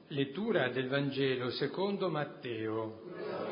Lettura del Vangelo secondo Matteo.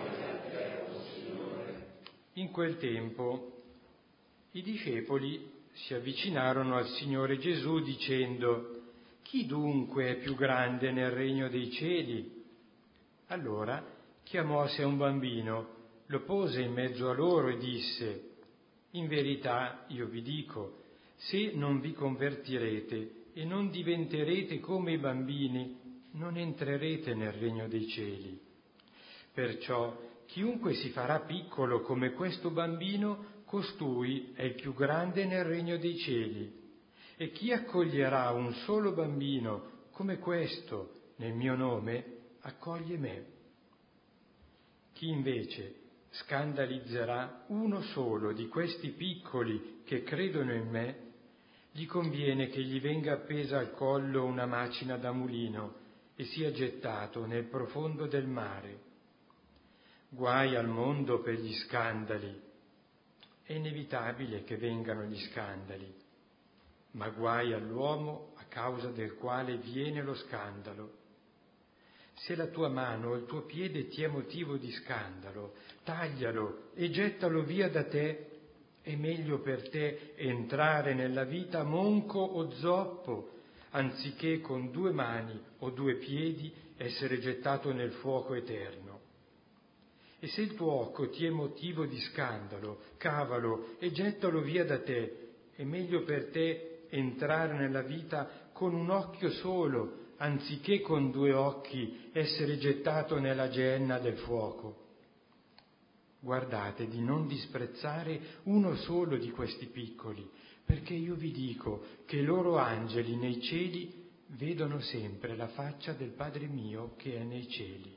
In quel tempo i discepoli si avvicinarono al Signore Gesù dicendo: «Chi dunque è più grande nel regno dei cieli?» Allora chiamò a sé un bambino, lo pose in mezzo a loro e disse: «In verità io vi dico, se non vi convertirete e non diventerete come i bambini, non entrerete nel regno dei cieli. Perciò chiunque si farà piccolo come questo bambino, costui è il più grande nel regno dei cieli. E chi accoglierà un solo bambino come questo nel mio nome, accoglie me. Chi invece scandalizzerà uno solo di questi piccoli che credono in me, gli conviene che gli venga appesa al collo una macina da mulino e sia gettato nel profondo del mare. Guai al mondo per gli scandali. È inevitabile che vengano gli scandali, ma guai all'uomo a causa del quale viene lo scandalo. Se la tua mano o il tuo piede ti è motivo di scandalo, taglialo e gettalo via da te. È meglio per te entrare nella vita monco o zoppo, anziché con 2 mani o 2 piedi essere gettato nel fuoco eterno. E se il tuo occhio ti è motivo di scandalo, cavalo e gettalo via da te. È meglio per te entrare nella vita con un occhio solo, anziché con 2 occhi essere gettato nella geenna del fuoco. Guardate di non disprezzare uno solo di questi piccoli, perché io vi dico che i loro angeli nei cieli vedono sempre la faccia del Padre mio che è nei cieli.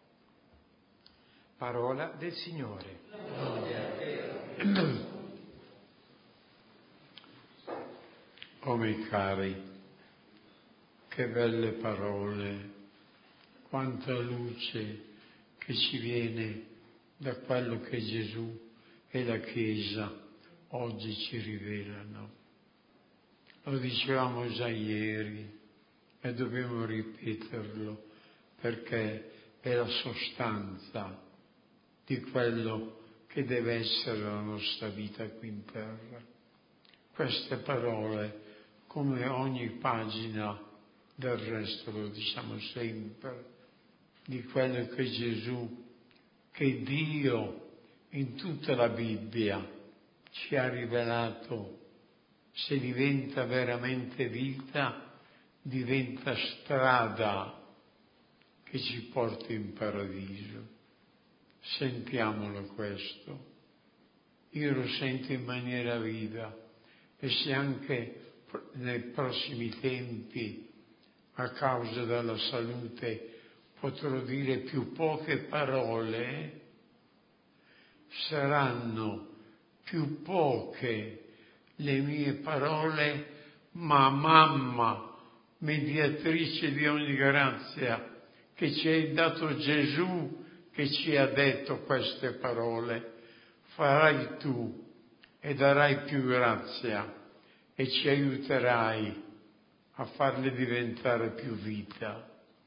Parola del Signore. Oh miei cari, che belle parole, quanta luce che ci viene da quello che Gesù e la Chiesa oggi ci rivelano. Lo dicevamo già ieri e dobbiamo ripeterlo perché è la sostanza di quello che deve essere la nostra vita qui in terra. Queste parole, come ogni pagina del resto, lo diciamo sempre, di quello che Gesù, che Dio in tutta la Bibbia ci ha rivelato, se diventa veramente vita, diventa strada che ci porta in paradiso. Sentiamolo questo. Io lo sento in maniera viva e se anche nei prossimi tempi, a causa della salute, potrò dire più poche parole, saranno più poche le mie parole, ma mamma, mediatrice di ogni grazia, che ci hai dato Gesù, che ci ha detto queste parole, farai tu e darai più grazia e ci aiuterai a farle diventare più vita,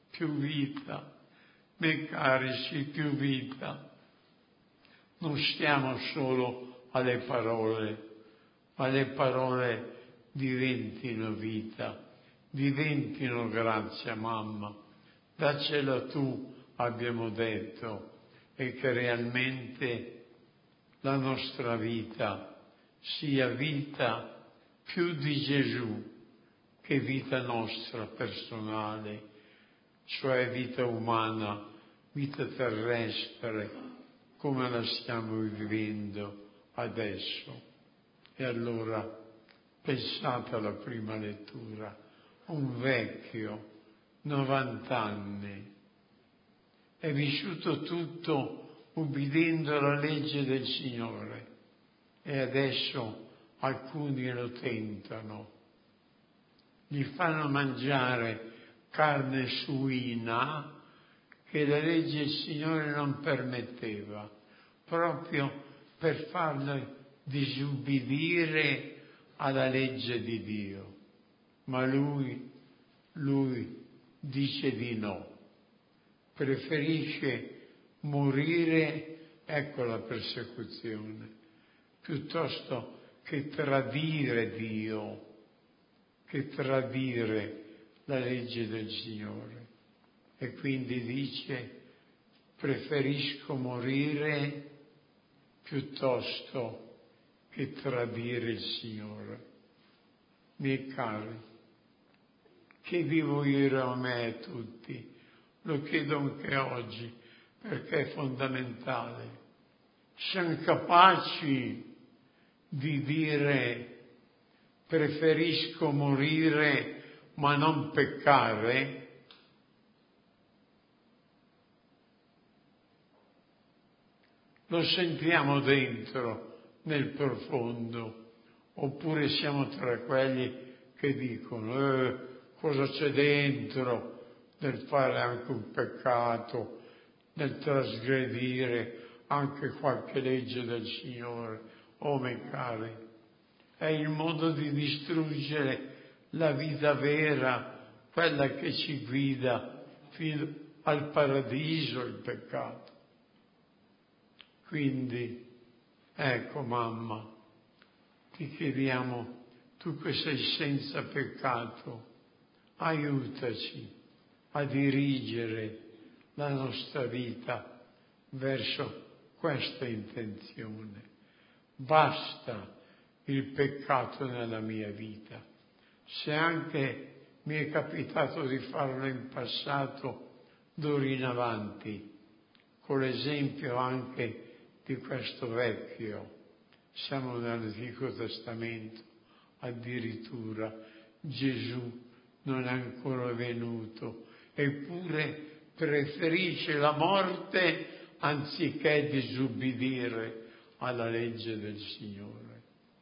miei cari, sì, più vita. Non stiamo solo alle parole, ma le parole diventino vita, diventino grazia, mamma. Daccela tu, abbiamo detto, e che realmente la nostra vita sia vita più di Gesù che vita nostra personale, cioè vita umana, vita terrestre, come la stiamo vivendo adesso. E allora pensate alla prima lettura, un vecchio, 90 anni, è vissuto tutto ubbidendo alla legge del Signore e adesso alcuni lo tentano, gli fanno mangiare carne suina che la legge del Signore non permetteva, proprio per farlo disubbidire alla legge di Dio. Ma lui dice di no. preferisce morire, ecco la persecuzione, piuttosto che tradire Dio, che tradire la legge del Signore. E quindi dice: preferisco morire piuttosto che tradire il Signore. Miei cari, che vivo io a me e tutti, lo chiedo anche oggi perché è fondamentale. Siamo capaci di dire: preferisco morire ma non peccare? Lo sentiamo dentro, nel profondo, oppure siamo tra quelli che dicono: cosa c'è dentro nel fare anche un peccato, nel trasgredire anche qualche legge del Signore? Oh miei cari, è il modo di distruggere la vita vera, quella che ci guida fino al paradiso, il peccato. Quindi, ecco mamma, ti chiediamo, tu che sei senza peccato, aiutaci a dirigere la nostra vita verso questa intenzione. Basta il peccato nella mia vita. Se anche mi è capitato di farlo in passato, d'ora in avanti, con l'esempio anche di questo vecchio. Siamo nell'Antico Testamento, addirittura Gesù non è ancora venuto, eppure preferisce la morte anziché disubbidire alla legge del Signore.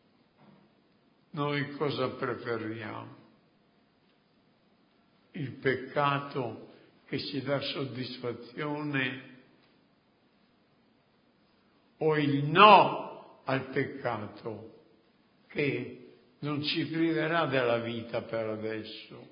Noi cosa preferiamo? Il peccato che ci dà soddisfazione o il no al peccato che non ci priverà della vita per adesso,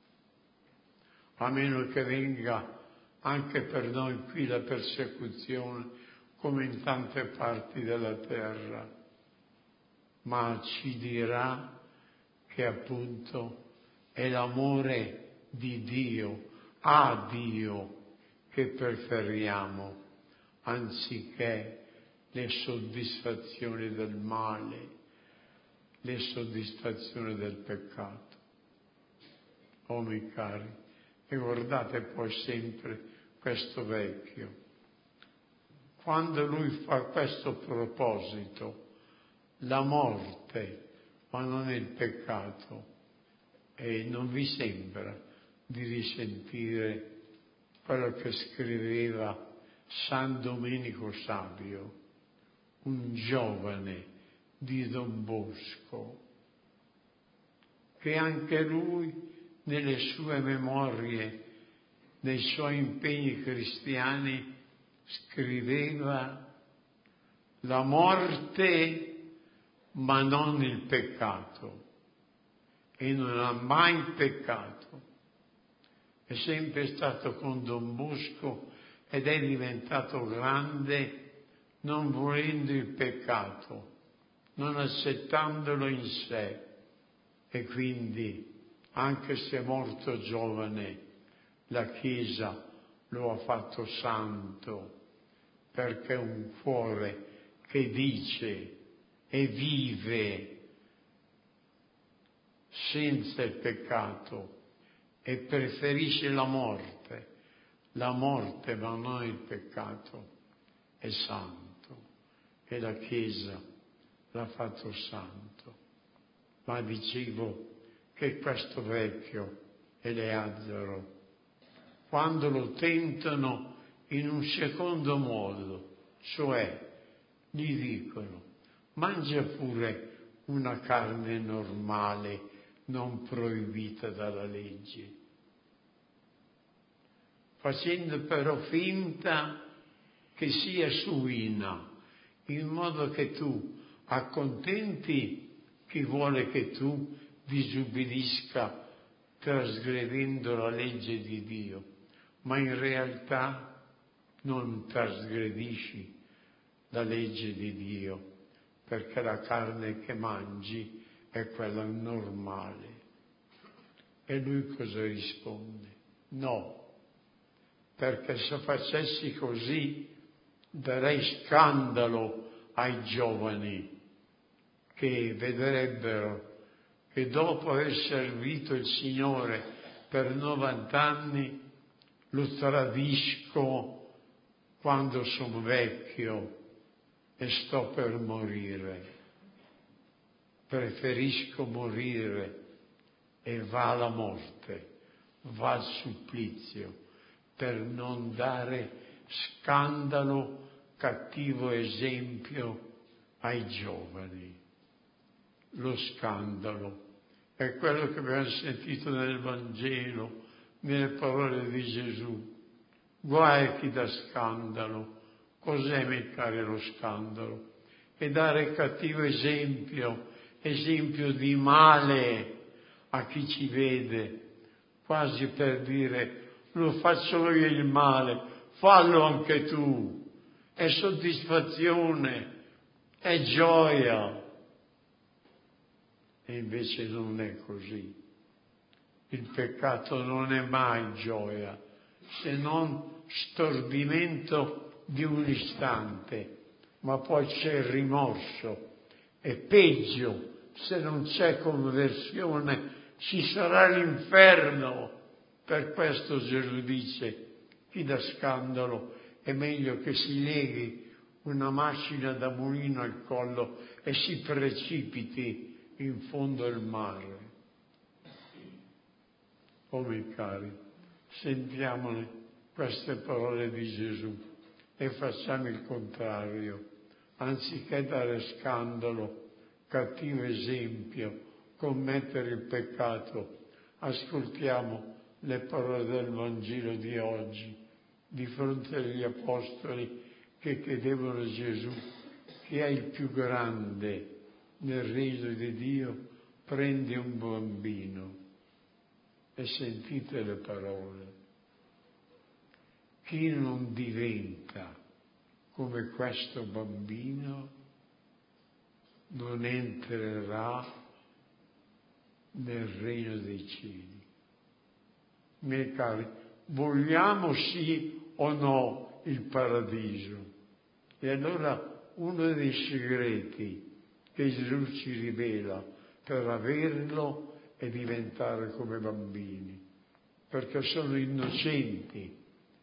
a meno che venga anche per noi qui la persecuzione come in tante parti della terra, ma ci dirà che appunto è l'amore di Dio, a Dio, che preferiamo anziché le soddisfazioni del male, le soddisfazioni del peccato. Oh miei cari, e guardate poi sempre questo vecchio. Quando lui fa questo proposito, la morte, ma non il peccato, e non vi sembra di risentire quello che scriveva San Domenico Savio, un giovane di Don Bosco, che anche lui nelle sue memorie, nei suoi impegni cristiani, scriveva: la morte ma non il peccato, e non ha mai peccato. È sempre stato con Don Bosco ed è diventato grande non volendo il peccato, non accettandolo in sé, e quindi, anche se è morto giovane, la Chiesa lo ha fatto santo, perché è un cuore che dice e vive senza il peccato e preferisce la morte ma non il peccato, è santo. E la Chiesa l'ha fatto santo. Ma dicevo che questo vecchio Eleazaro, quando lo tentano in un secondo modo, cioè gli dicono: mangia pure una carne normale, non proibita dalla legge, facendo però finta che sia suina, in modo che tu accontenti chi vuole che tu disubbidisca trasgredendo la legge di Dio, ma in realtà non trasgredisci la legge di Dio, perché la carne che mangi è quella normale. E lui cosa risponde? No, perché se facessi così darei scandalo ai giovani, che vedrebbero che dopo aver servito il Signore per 90 anni lo tradisco quando sono vecchio e sto per morire. Preferisco morire e va alla morte, va al supplizio, per non dare scandalo, cattivo esempio ai giovani. Lo scandalo è quello che abbiamo sentito nel Vangelo, nelle parole di Gesù. Guai a chi dà scandalo. Cos'è imitare lo scandalo? E dare cattivo esempio di male a chi ci vede, quasi per dire: lo faccio io il male, fallo anche tu. È soddisfazione, è gioia. E invece non è così. Il peccato non è mai gioia, se non stordimento di un istante, ma poi c'è il rimorso. E peggio, se non c'è conversione, ci sarà l'inferno. Per questo Gesù dice: chi dà scandalo è meglio che si leghi una macina da mulino al collo e si precipiti in fondo al mare. Oh miei cari, sentiamone queste parole di Gesù e facciamo il contrario. Anziché dare scandalo, cattivo esempio, commettere il peccato, ascoltiamo le parole del Vangelo di oggi, di fronte agli apostoli che chiedevano a Gesù: chi è il più grande nel regno di Dio? Prendi un bambino. E sentite le parole. Chi non diventa come questo bambino non entrerà nel regno dei cieli. Miei cari, vogliamo sì o no il paradiso? E allora uno dei segreti che Gesù ci rivela per averlo è diventare come bambini, perché sono innocenti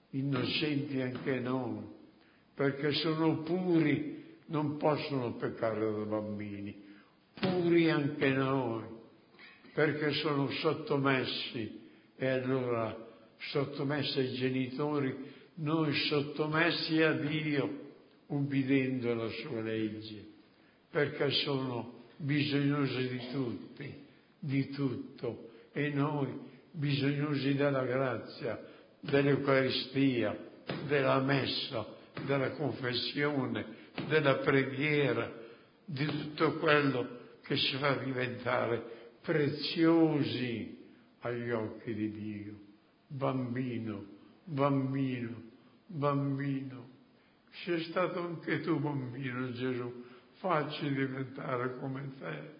anche noi, perché sono puri, non possono peccare da bambini, puri anche noi, perché sono sottomessi, e allora sottomessi ai genitori, noi sottomessi a Dio, ubbidendo la sua legge, perché sono bisognosi di tutti, di tutto, e noi bisognosi della grazia, dell'Eucaristia, della messa, della confessione, della preghiera, di tutto quello che ci fa diventare preziosi agli occhi di Dio. Bambino, bambino, bambino, sei stato anche tu bambino, Gesù, facci diventare come te.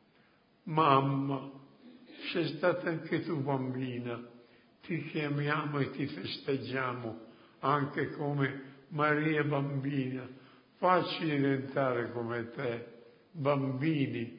Mamma, sei stata anche tu bambina, ti chiamiamo e ti festeggiamo anche come Maria bambina, facci diventare come te, bambini,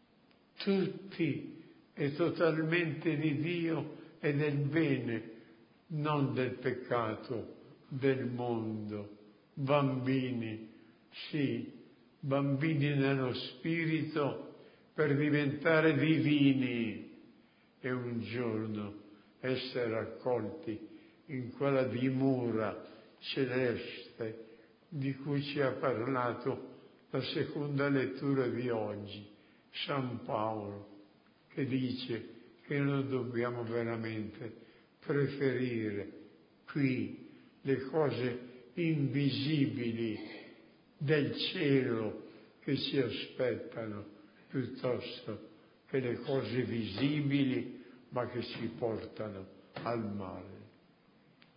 tutti e totalmente di Dio e del bene, non del peccato, del mondo. Bambini, sì, bambini nello spirito per diventare divini e un giorno essere accolti in quella dimora celeste di cui ci ha parlato la seconda lettura di oggi, San Paolo, che dice che noi dobbiamo veramente preferire qui le cose invisibili del cielo che ci aspettano, piuttosto che le cose visibili ma che ci portano al male.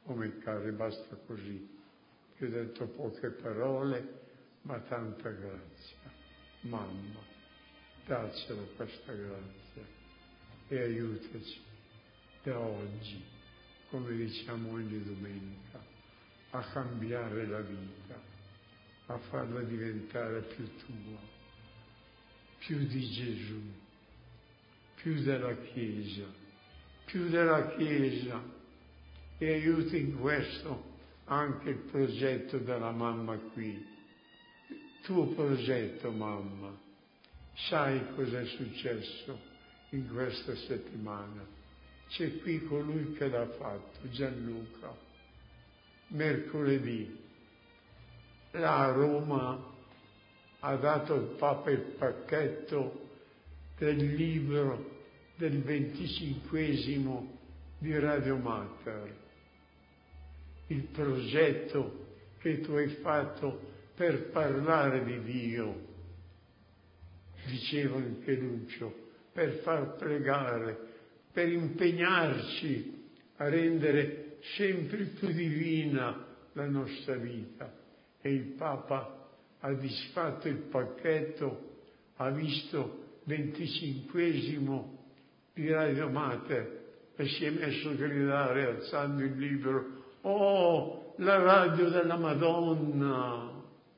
Oh mio caro, basta così. Ti ho detto poche parole, ma tanta grazia. Mamma, daccelo questa grazia e aiutaci da oggi, come diciamo ogni domenica, a cambiare la vita, a farla diventare più tua, più di Gesù, più della Chiesa, più della Chiesa. E aiuta in questo anche il progetto della mamma qui. Il tuo progetto, mamma. Sai cosa è successo in questa settimana? C'è qui colui che l'ha fatto, Gianluca. Mercoledì, là a Roma, ha dato al Papa il pacchetto del libro del 25° di Radio Mater. Il progetto che tu hai fatto per parlare di Dio, diceva anche Lucio, per far pregare, per impegnarci a rendere sempre più divina la nostra vita. E il Papa ha disfatto il pacchetto, ha visto 25° di Radio Mater e si è messo a gridare alzando il libro: oh, la radio della Madonna!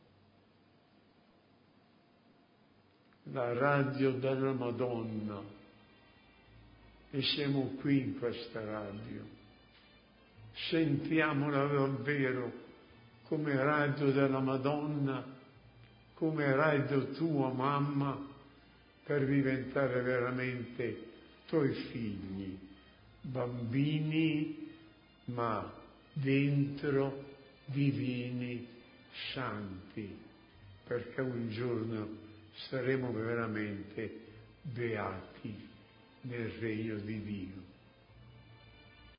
La radio della Madonna. E siamo qui in questa radio. Sentiamola davvero come radio della Madonna, come radio tua, mamma, per diventare veramente tuoi figli, bambini, ma dentro divini, santi, perché un giorno saremo veramente beati nel regno di Dio.